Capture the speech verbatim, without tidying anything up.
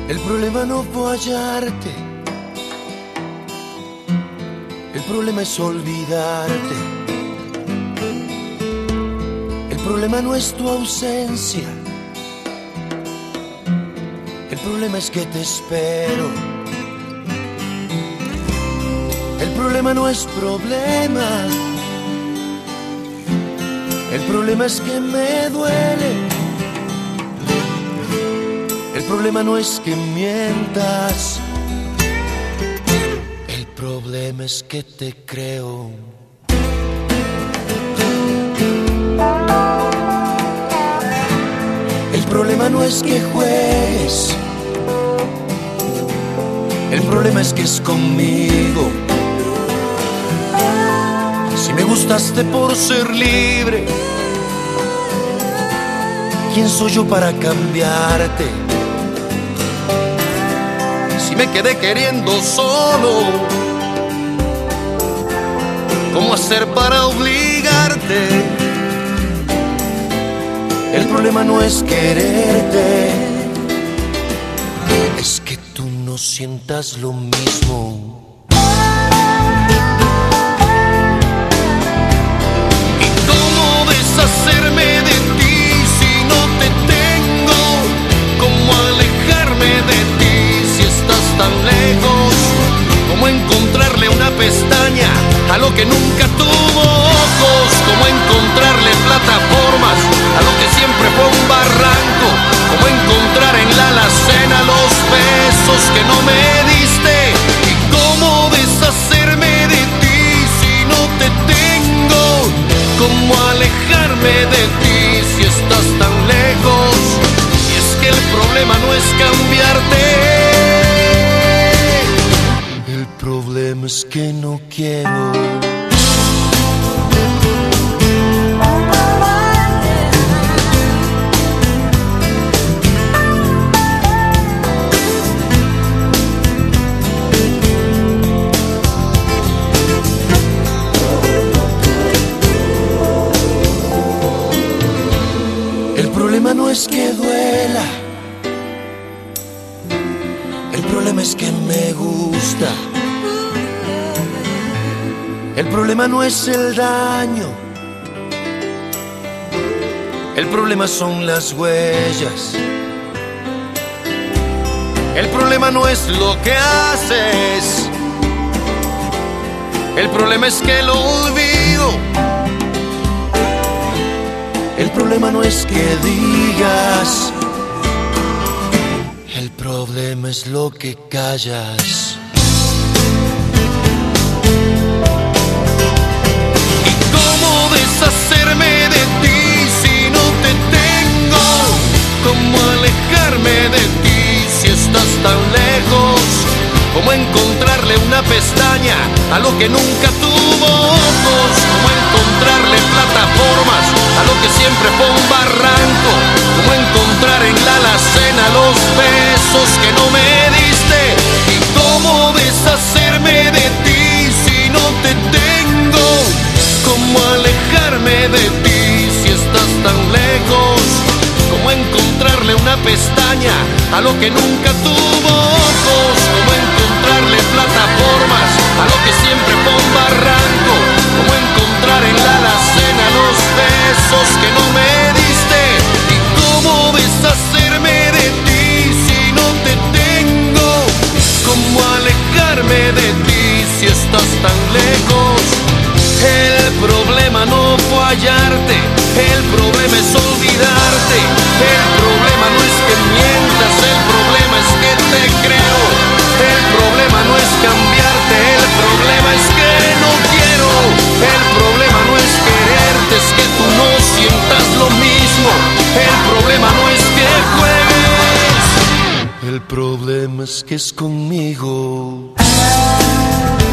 El problema no fue hallarte, el problema es olvidarte. El problema no es tu ausencia, el problema es que te espero. El problema no es problema, el problema es que me duele. El problema no es que mientas, el problema es que te creo. El problema no es que juegues, el problema es que es conmigo. Si me gustaste por ser libre, ¿quién soy yo para cambiarte? Si me quedé queriendo solo, ¿cómo hacer para obligarte? El problema no es quererte, es que tú no sientas lo mismo. ¿Y cómo deshacerme de ti si no te tengo? ¿Cómo alejarme de ti si estás tan lejos? ¿Cómo encontrarle una pestaña a lo que nunca tuvo ojos? ¿Cómo encontrarle plataformas a lo que siempre fue un barranco? ¿Cómo encontrar en la alacena los besos que no me diste? ¿Y cómo deshacerme de ti si no te tengo? ¿Cómo alejarme de ti si estás tan lejos? Y es que el problema no es cambiarte, el problema es que no quiero. El problema no es que duela, el problema es que me gusta. El problema no es el daño, el problema son las huellas. El problema no es lo que haces, el problema es que lo olvido. El problema no es que digas, el problema es lo que callas. ¿Y cómo deshacerme de ti si no te tengo? ¿Cómo alejarme de ti si estás tan lejos? ¿Cómo encontrarle una pestaña a lo que nunca tuvo ojos? ¿Cómo encontrarle plataformas a lo que siempre fue un barranco? ¿Cómo encontrar en la alacena los besos que no me diste? ¿Y cómo deshacerme de ti si no te tengo? ¿Cómo alejarme de ti si estás tan lejos? ¿Cómo encontrarle una pestaña a lo que nunca tuvo ojos? ¿Cómo encontrarle plataformas a lo que siempre fue un barranco? ¿Cómo encontrar en la alacena los besos que no me diste? ¿Y cómo deshacerme de ti si no te tengo? ¿Cómo alejarme de ti si estás tan lejos? El problema no fue hallarte, el problema es olvidarte. El problema no es que mientas, el problema es que te creo. El problema no es cambiarte, el problema es que no quiero. El problema no es quererte, es que tú no sientas lo mismo. El problema no es que juegues, el problema es que es conmigo.